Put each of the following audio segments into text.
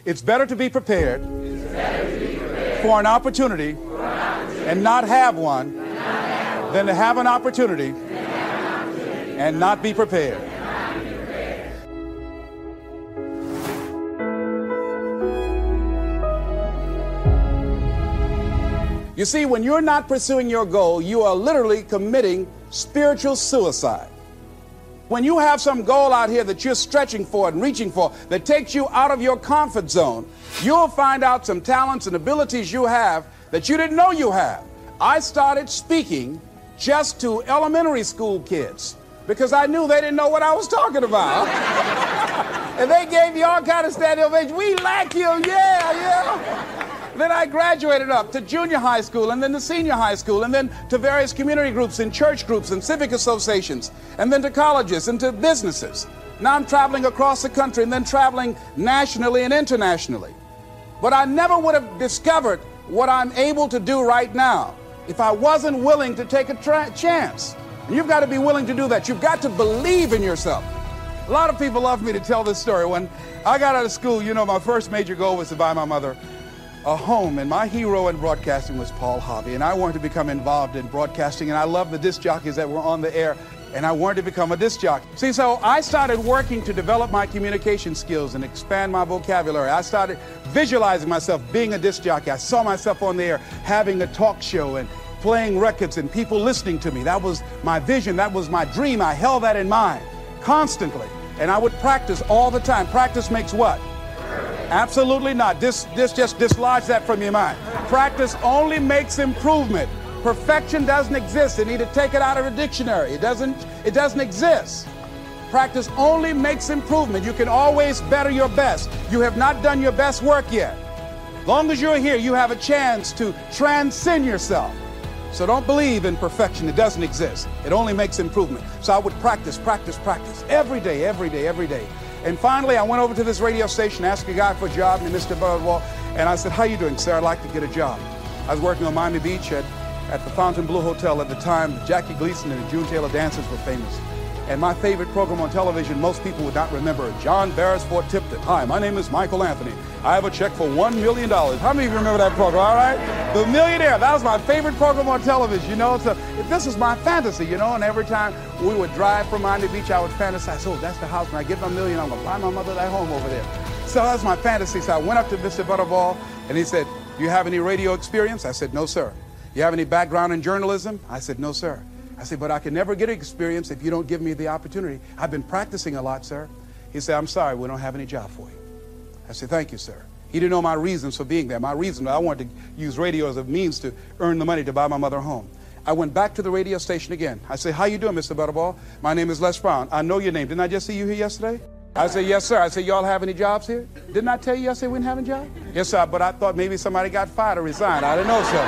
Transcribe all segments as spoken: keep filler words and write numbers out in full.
It's better to be prepared, better to be prepared for an opportunity, for an opportunity and not have one, and not have one than to have an opportunity, than to have an opportunity and not be prepared. and not be prepared. You see, when you're not pursuing your goal, you are literally committing spiritual suicide. When you have some goal out here that you're stretching for and reaching for that takes you out of your comfort zone, you'll find out some talents and abilities you have that you didn't know you have. I started speaking just to elementary school kids because I knew they didn't know what I was talking about. And they gave me all kind of standing ovation. We like you, yeah, yeah. Then I graduated up to junior high school and then to senior high school and then to various community groups and church groups and civic associations and then to colleges and to businesses. Now I'm traveling across the country and then traveling nationally and internationally. But I never would have discovered what I'm able to do right now if I wasn't willing to take a tra- chance. And you've got to be willing to do that. You've got to believe in yourself. A lot of people love me to tell this story. When I got out of school, you know, my first major goal was to buy my mother a home, and my hero in broadcasting was Paul Harvey, and I wanted to become involved in broadcasting, and I loved the disc jockeys that were on the air, and I wanted to become a disc jockey. See, so I started working to develop my communication skills and expand my vocabulary. I started visualizing myself being a disc jockey. I saw myself on the air having a talk show and playing records and people listening to me. That was my vision. That was my dream. I held that in mind constantly, and I would practice all the time. Practice makes what? Absolutely not. This, this just dislodge that from your mind. Practice only makes improvement. Perfection doesn't exist. You need to take it out of the dictionary. It doesn't, it doesn't exist. Practice only makes improvement. You can always better your best. You have not done your best work yet. Long as you're here, you have a chance to transcend yourself. So don't believe in perfection. It doesn't exist. It only makes improvement. So I would practice, practice, practice every day, every day, every day. And finally, I went over to this radio station, asked a guy for a job named Mister Butterwall, and I said, how you doing, sir? I'd like to get a job. I was working on Miami Beach at, at the Fontainebleau Hotel at the time. Jackie Gleason and the June Taylor Dancers were famous. And my favorite program on television, most people would not remember, John Beresford Tipton. Hi, my name is Michael Anthony. I have a check for one million dollars. How many of you remember that program, all right? The Millionaire, that was my favorite program on television, you know. So this is my fantasy, you know, and every time we would drive from Miami Beach, I would fantasize, oh, that's the house. When I get my million, I'm going to buy my mother that home over there. So that's my fantasy. So I went up to Mister Butterball, and he said, do you have any radio experience? I said, no, sir. You have any background in journalism? I said, no, sir. I said, but I can never get experience if you don't give me the opportunity. I've been practicing a lot, sir. He said, I'm sorry, we don't have any job for you. I said, thank you, sir. He didn't know my reasons for being there. My reason, I wanted to use radio as a means to earn the money to buy my mother a home. I went back to the radio station again. I said, how you doing, Mister Butterball? My name is Les Brown. I know your name. Didn't I just see you here yesterday? I said, yes, sir. I said, y'all have any jobs here? Didn't I tell you yesterday we didn't have any jobs? Yes, sir, but I thought maybe somebody got fired or resigned. I didn't know, sir.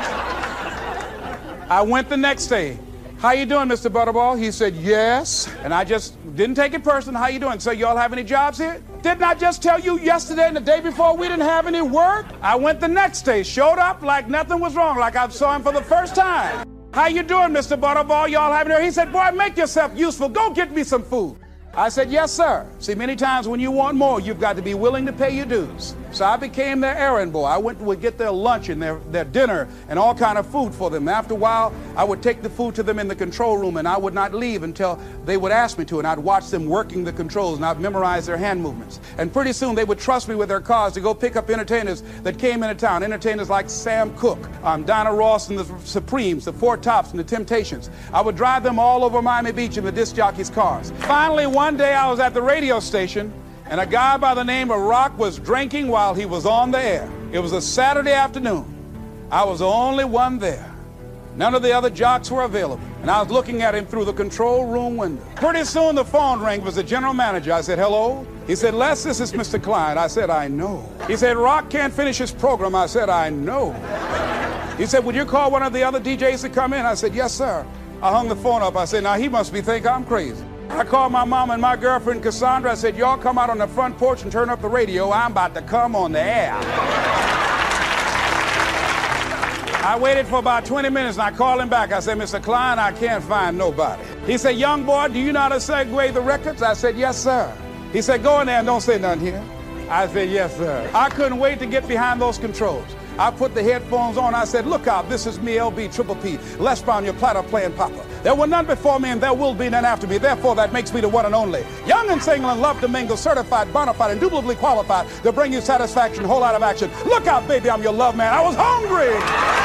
I went the next day. How you doing, Mister Butterball? He said, yes. And I just didn't take it personal. How you doing? So y'all have any jobs here? Didn't I just tell you yesterday and the day before we didn't have any work? I went the next day, showed up like nothing was wrong, like I saw him for the first time. How you doing, Mister Butterball? Y'all have any? He said, boy, make yourself useful. Go get me some food. I said, yes, sir. See, many times when you want more, you've got to be willing to pay your dues. So I became their errand boy. I went would get their lunch and their, their dinner and all kind of food for them. After a while, I would take the food to them in the control room, and I would not leave until they would ask me to, and I'd watch them working the controls, and I'd memorize their hand movements. And pretty soon, they would trust me with their cars to go pick up entertainers that came into town, entertainers like Sam Cooke, um, Dinah Ross and the Supremes, the Four Tops and the Temptations. I would drive them all over Miami Beach in the disc jockeys' cars. Finally, one day, I was at the radio station, and a guy by the name of Rock was drinking while he was on the air. It was a Saturday afternoon. I was the only one there. None of the other jocks were available, and I was looking at him through the control room window. Pretty soon the phone rang. It was the general manager. I said, hello? He said, Les, this is Mister Klein. I said, I know. He said, Rock can't finish his program. I said, I know. He said, would you call one of the other D Js to come in? I said, yes, sir. I hung the phone up. I said, now he must be think I'm crazy. I called my mom and my girlfriend, Cassandra. I said, y'all come out on the front porch and turn up the radio. I'm about to come on the air. I waited for about twenty minutes, and I called him back. I said, Mister Klein, I can't find nobody. He said, young boy, do you know how to segue the records? I said, yes, sir. He said, go in there and don't say nothing here. I said, yes, sir. I couldn't wait to get behind those controls. I put the headphones on. I said, look out, this is me, L B, Triple P, Les Brown, your platter playing papa. There were none before me and there will be none after me. Therefore, that makes me the one and only. Young and single and love to mingle, certified, bona fide, indubitably qualified to bring you satisfaction, whole lot of action. Look out, baby, I'm your love man. I was hungry.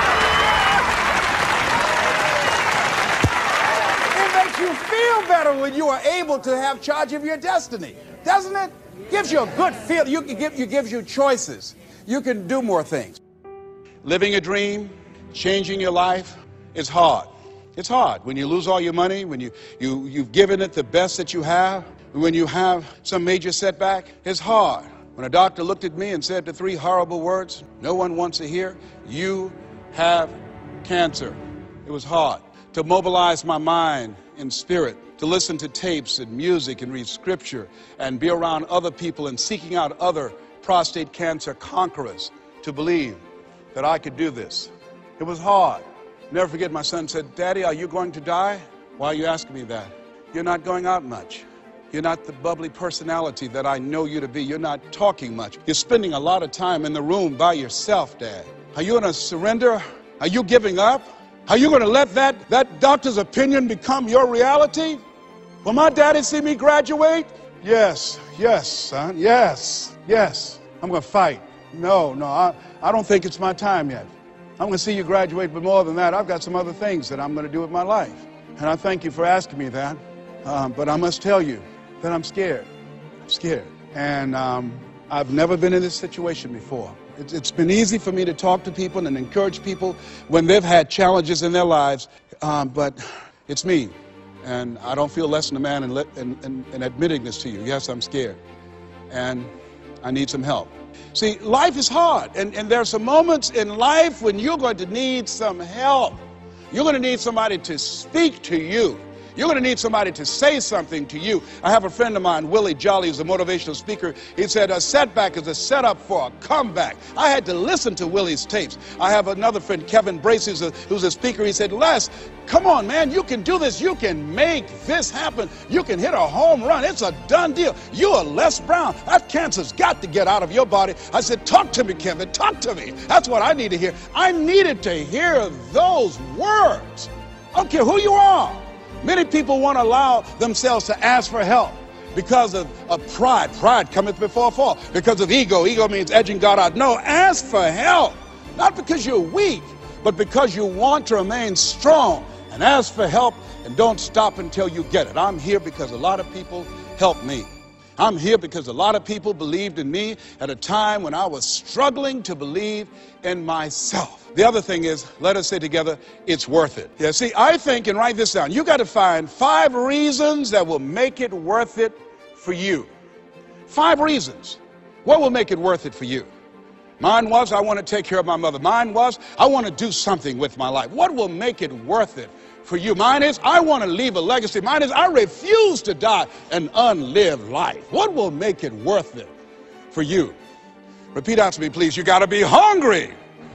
It makes you feel better when you are able to have charge of your destiny, doesn't it? Gives you a good feel. You can give, you gives you choices. You can do more things. Living a dream, changing your life, it's hard. It's hard when you lose all your money, when you, you, you've given it the best that you have, when you have some major setback, it's hard. When a doctor looked at me and said the three horrible words no one wants to hear, you have cancer. It was hard to mobilize my mind and spirit, to listen to tapes and music and read scripture and be around other people and seeking out other prostate cancer conquerors to believe that I could do this. It was hard. Never forget, my son said, Daddy, are you going to die? Why are you asking me that? You're not going out much. You're not the bubbly personality that I know you to be. You're not talking much. You're spending a lot of time in the room by yourself, Dad. Are you going to surrender? Are you giving up? Are you going to let that, that doctor's opinion become your reality? Will my daddy see me graduate? Yes, yes, son, yes, yes. I'm going to fight. No, no, I, I don't think it's my time yet. I'm going to see you graduate, but more than that, I've got some other things that I'm going to do with my life. And I thank you for asking me that. Um, but I must tell you that I'm scared. I'm scared. And um, I've never been in this situation before. It's, it's been easy for me to talk to people and encourage people when they've had challenges in their lives. Um, but it's me. And I don't feel less than a man in, in, in, in admitting this to you. Yes, I'm scared. And I need some help. See, life is hard, and, and there are some moments in life when you're going to need some help. You're going to need somebody to speak to you. You're going to need somebody to say something to you. I have a friend of mine, Willie Jolly, who's a motivational speaker. He said, a setback is a setup for a comeback. I had to listen to Willie's tapes. I have another friend, Kevin Brace, who's a, who's a speaker. He said, Les, come on, man, you can do this. You can make this happen. You can hit a home run. It's a done deal. You are Les Brown. That cancer's got to get out of your body. I said, talk to me, Kevin. Talk to me. That's what I need to hear. I needed to hear those words. I don't care who you are. Many people won't allow themselves to ask for help because of, of pride. Pride cometh before a fall. Because of ego. Ego means edging God out. No, ask for help. Not because you're weak, but because you want to remain strong. And ask for help and don't stop until you get it. I'm here because a lot of people helped me. I'm here because a lot of people believed in me at a time when I was struggling to believe in myself. The other thing is, let us say together, it's worth it. Yeah, see, I think, and write this down, you got to find five reasons that will make it worth it for you. Five reasons. What will make it worth it for you? Mine was, I want to take care of my mother. Mine was, I want to do something with my life. What will make it worth it for you? Mine is, I want to leave a legacy. Mine is, I refuse to die an unlived life. What will make it worth it for you? Repeat after me, please. You got to be hungry.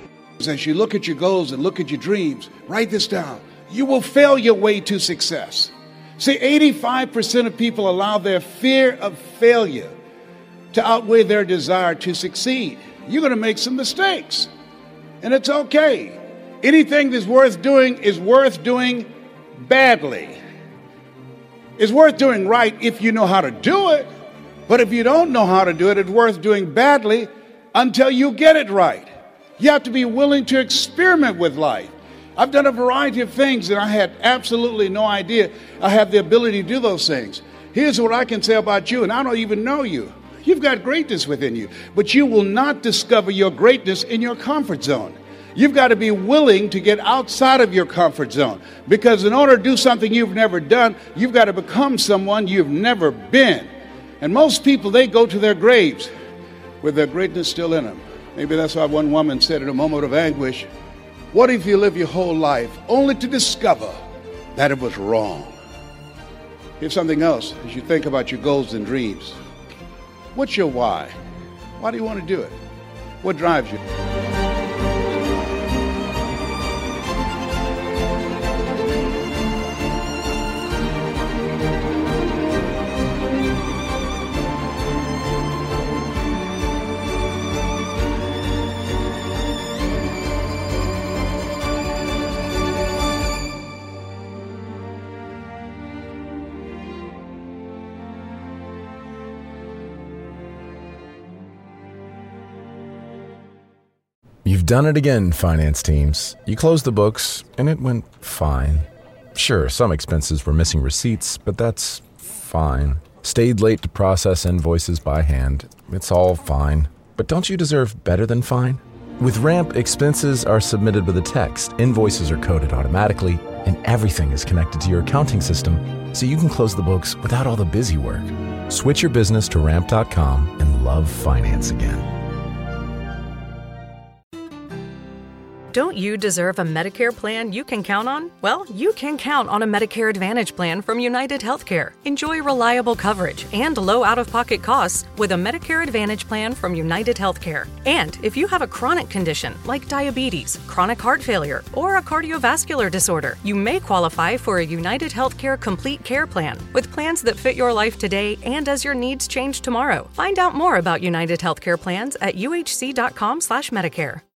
As you look at your goals and look at your dreams, write this down. You will fail your way to success. See, eighty-five percent of people allow their fear of failure to outweigh their desire to succeed. You're going to make some mistakes, and it's okay. Anything that's worth doing is worth doing badly. It's worth doing right if you know how to do it, but if you don't know how to do it, it's worth doing badly until you get it right. You have to be willing to experiment with life. I've done a variety of things and I had absolutely no idea I have the ability to do those things. Here's what I can say about you, and I don't even know you. You've got greatness within you, but you will not discover your greatness in your comfort zone. You've got to be willing to get outside of your comfort zone, because in order to do something you've never done, you've got to become someone you've never been. And most people, they go to their graves with their greatness still in them. Maybe that's why one woman said in a moment of anguish, what if you live your whole life only to discover that it was wrong? Here's something else as you think about your goals and dreams. What's your why? Why do you want to do it? What drives you? You've done it again, finance teams. You closed the books, and it went fine. Sure, some expenses were missing receipts, but that's fine. Stayed late to process invoices by hand. It's all fine. But don't you deserve better than fine? With Ramp, expenses are submitted with a text, invoices are coded automatically, and everything is connected to your accounting system, so you can close the books without all the busy work. Switch your business to ramp dot com and love finance again. Don't you deserve a Medicare plan you can count on? Well, you can count on a Medicare Advantage plan from United Healthcare. Enjoy reliable coverage and low out-of-pocket costs with a Medicare Advantage plan from United Healthcare. And if you have a chronic condition like diabetes, chronic heart failure, or a cardiovascular disorder, you may qualify for a United Healthcare Complete Care Plan with plans that fit your life today and as your needs change tomorrow. Find out more about United Healthcare plans at U H C dot com slash Medicare.